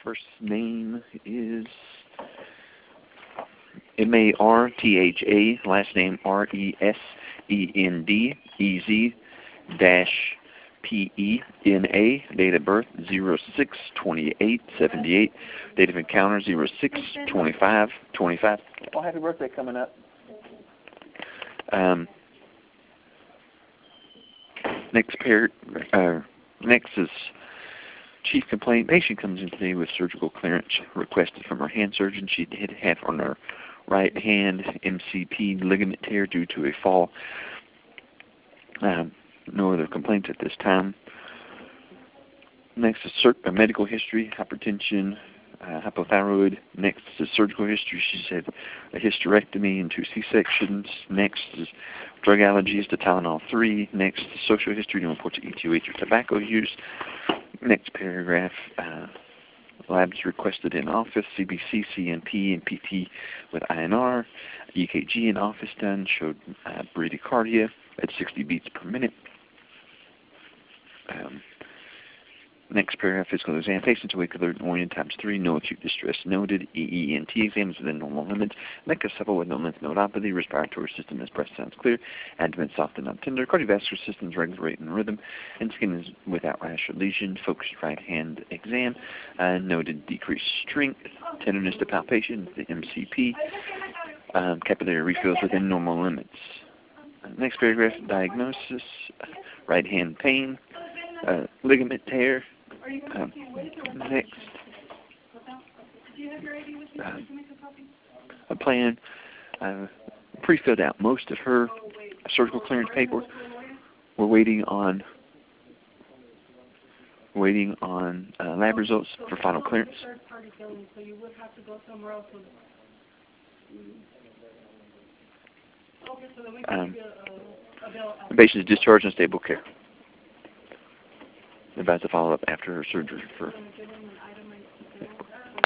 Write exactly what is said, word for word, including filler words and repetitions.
first name is M A R T H A, last name R E S E N D, E Z dash P E N A, date of birth zero six twenty-eight seventy-eight, date of encounter zero six twenty-five twenty-five. Well, happy birthday coming up. Um, next pair, uh, next is chief complaint. Patient comes in today with surgical clearance requested from her hand surgeon. She did have on her right hand M C P ligament tear due to a fall. Um, no other complaints at this time. Next is a medical history, hypertension, uh, hypothyroid. Next is surgical history. She's had a hysterectomy and two C-sections. Next is drug allergies to Tylenol three. Next is social history, no reports of E T O H or tobacco use. Next paragraph, uh, labs requested in office, C B C, C N P, and P T with I N R. E K G in office done, showed uh, bradycardia at sixty beats per minute. Um, next paragraph, physical exam. Patients awake alert and oriented times three. No acute distress noted. E E N T exams within normal limits. Neck is supple with no lymph nodopathy. Respiratory system is breast sounds clear. Abdomen soft and not tender. Cardiovascular system is regular rate and rhythm. And skin is without rash or lesion. Focused right hand exam. Uh, noted decreased strength. Tenderness to palpation. The M C P. Um, capillary refills within normal limits. Uh, next paragraph, diagnosis. Right hand pain. Uh, ligament tear. Um, next, uh, a plan. Uh, pre-filled out most of her surgical clearance paperwork. We're waiting on waiting on uh, lab results for final clearance. Um, the patient is discharged in stable care. About to follow up after her surgery for